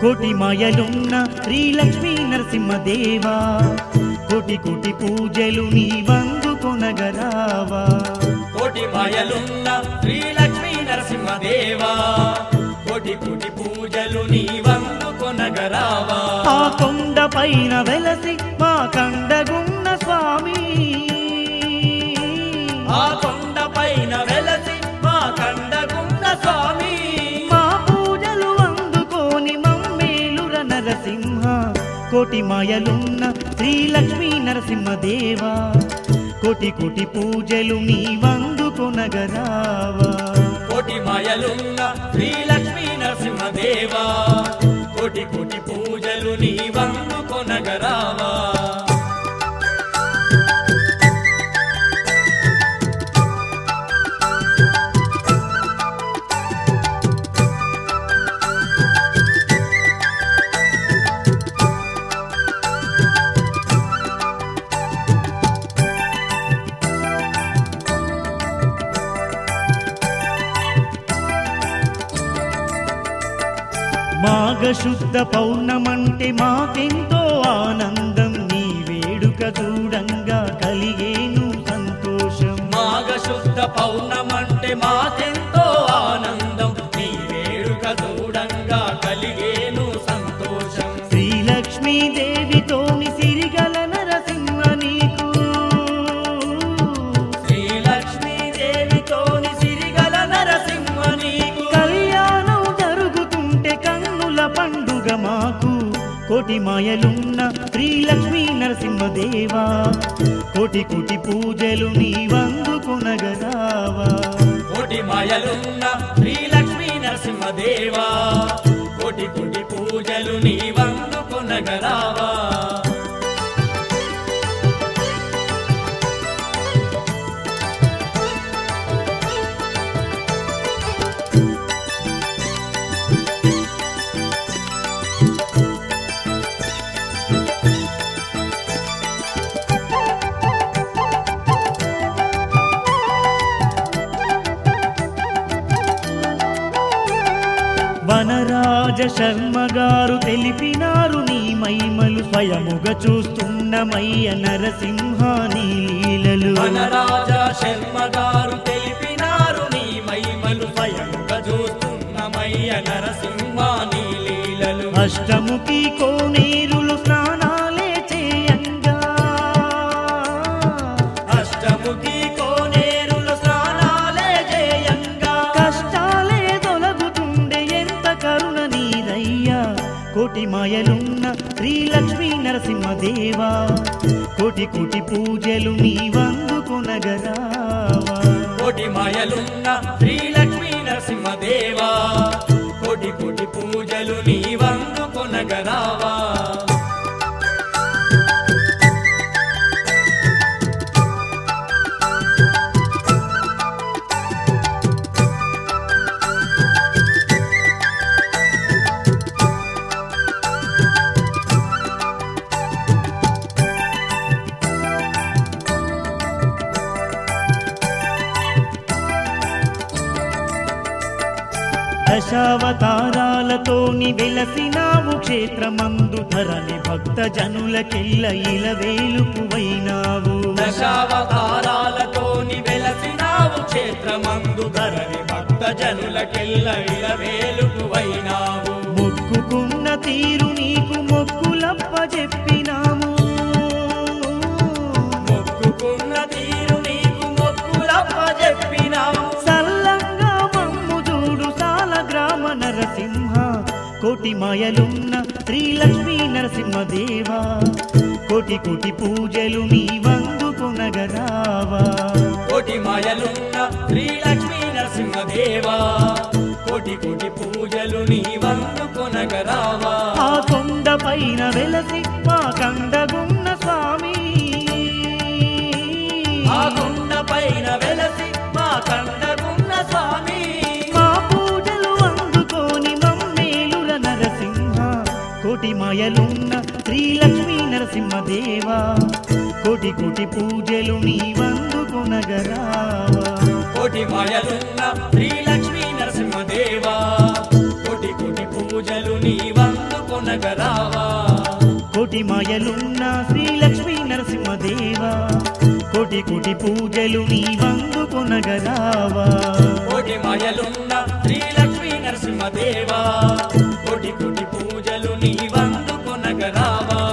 కోటి మాయలున్న శ్రీ లక్ష్మీ నరసింహదేవా కోటి కోటి పూజలు నీవందుకొనగరావా కోటి మాయలున్న శ్రీ లక్ష్మీ నరసింహదేవా కోటి కోటి పూజలు నీవందుకొనగరావా ఆ కొండ పైన వెలసి మా కండగున్న స్వామి ఆ కొండ పైన వెలసి మా కండగున్న స్వామి మా పూజలు అందుకోని మమ్మేలుర నరసింహ కోటి మాయలున్న శ్రీ లక్ష్మీ నరసింహదేవా కోటి కోటి పూజలు నీవందుకొనగరావా కోటి మాయలున్న శ్రీ లక్ష్మీ నరసింహదేవా కోటి కోటి పూజలు నీవందుకొనగరావా మాఘశుద్ధ పౌర్ణమంటే మాకెంతో ఆనందం నీ వేడుక చూడంగా కలిగేను సంతోషం మాఘశుద్ధ పౌర్ణమంటే మాకెంతో ఆనందం నీ వేడుక చూడంగా కలిగేను సంతోషం శ్రీలక్ష్మీదేవితోని సిరిగల నరసింహ నీకు శ్రీలక్ష్మీదేవితోని సిరిగల నరసింహ నీకు కళ్యాణం జరుగుతుంటే కన్నుల పండుగ మాకు కోటి మాయలున్న శ్రీ లక్ష్మీ నరసింహదేవా కోటి కోటి పూజలు నీవందుకొనగరావా కోటి మాయలున్న శ్రీ లక్ష్మీ నరసింహదేవా కోటి కోటి పూజలు నీవందుకొనగరావా వనరాజ శర్మ గారు తెలిపినారు నీ మహిమలు స్వయముగా చూస్తున్నమయ్య నరసింహ నీ లీలలు వనరాజ శర్మ గారు తెలిపినారు నీ మహిమలు స్వయంగా చూస్తున్నమయ్య నరసింహ నీ లీలలు అష్టముఖి కోనేరులు స్నానాలే చేయంగా అష్టముఖి కోనేరులు స్నానాలే చేయంగా కష్టాలే తొలగుతుండే ఎంత కరుణ నీరయ్యా కోటి మాయలున్న శ్రీ లక్ష్మీ నరసింహదేవా కోటి కోటి పూజలు నీవందుకొనగరావా కోటి మాయలున్న శ్రీ లక్ష్మీ నరసింహదేవా కోటి కోటి పూజలు నీవందుకొనగరావా దశావతారాలతోని వెలసినావు క్షేత్రమందు ధరణి భక్త జనులకెల్ల ఇలవేలుపువైనావు దశావతారాలతోని వెలసినావు క్షేత్రమందు ధరణి భక్త జనులకెల్ల ఇలవేలుపువైనావు మొక్కుకున్న తీరు నీకు మొక్కులప్ప చెప్పినాము మొక్కుకున్న తీరు నీకు మొక్కులప్ప చెప్పినావు సల్లంగా మమ్ము చూడు సాల గ్రామ నరసింహ కోటి మాయలున్న శ్రీ లక్ష్మీ నరసింహదేవా కోటి కోటి పూజలు నీవందుకొనగరావా కోటి మాయలున్న శ్రీ లక్ష్మీ నరసింహదేవా కోటి కోటి పూజలు నీవందుకొనగరావా ఆ కొండ పైన వెలసి మా కండగున్న స్వామి ఆ కొండ పైన వెలసి మా కండగున్న స్వామి మా పూజలు అందుకోని మమ్మేలుర నరసింహ కోటి మాయలున్న శ్రీ లక్ష్మీ నరసింహదేవా కోటి కోటి పూజలు నీవందుకొనగరావా కోటి మాయలున్న శ్రీ లక్ష్మీ నరసింహదేవా కోటి కోటి పూజలు నీవందు కొనగరావా కోటి మాయలున్న శ్రీ లక్ష్మీ నరసింహదేవా కోటి కోటి పూజలు నీ వందు కొనగరావా కోటి మాయలున్న శ్రీ లక్ష్మీ నరసింహదేవా కోటి కోటి పూజలు నీ వందు కొనగరావా